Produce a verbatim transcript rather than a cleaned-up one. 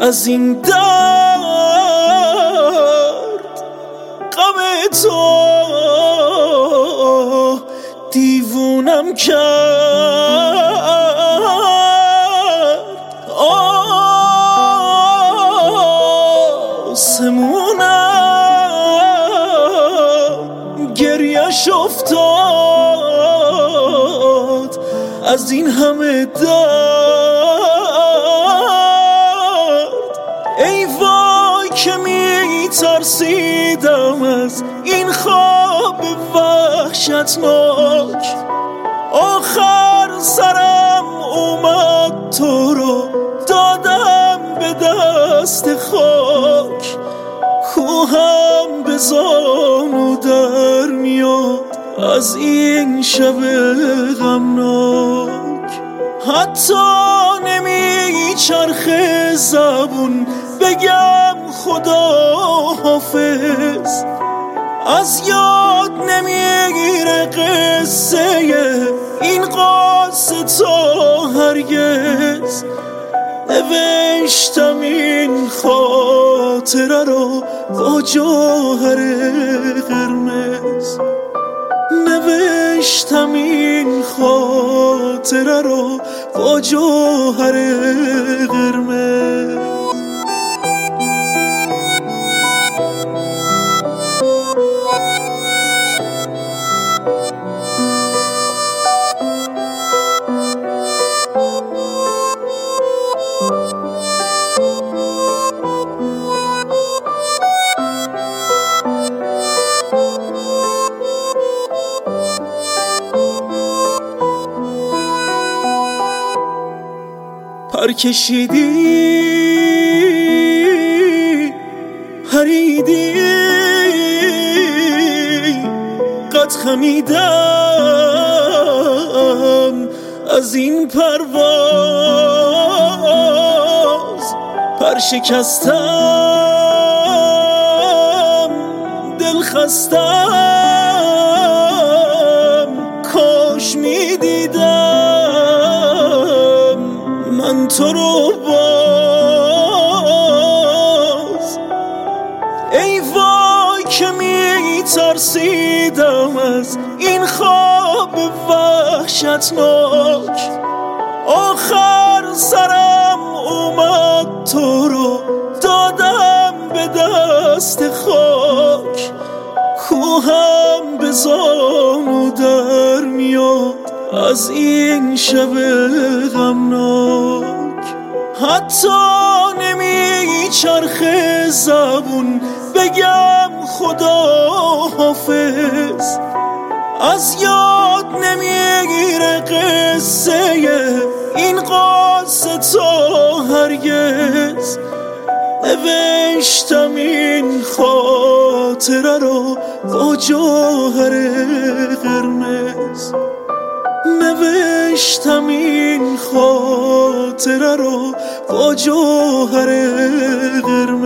از این درد غم تو دیوونم کرد. آسمونم گریه‌ش افتاد از این همه درد. ای وای که می ترسیدم از این خواب وحشتناک. آخر سرم اومد تو رو دادم به دست خاک. کوهم به زانو در میاد از این شب غمناک. حتی نمی چرخه زبون بگم خدا حافظ. از یاد نمیگیره قصه این قصه تا هرگز. نوشتم این خاطره رو با جوهر قرمز. نوشتم این خاطره رو با جوهر قرمز. پر کشیدی پریدی قد خمیدم از این پرواز. پر شکستم دل خستم کاش میدیدم من تو رو باز. ای وای که می ترسیدم از این خواب وحشتناک. آخر سرم اومد تو رو دادم به دست خاک. کوهم به زانو در میاد از این شب غمناک. حتی نمی چرخه زبون بگم خدا حافظ. از یاد نمیگیره قصه این قصه تا هرگز. نوشتم این خاطره رو با جوهر قرمز. نوشتم این خاطره رو با جوهر قرمز.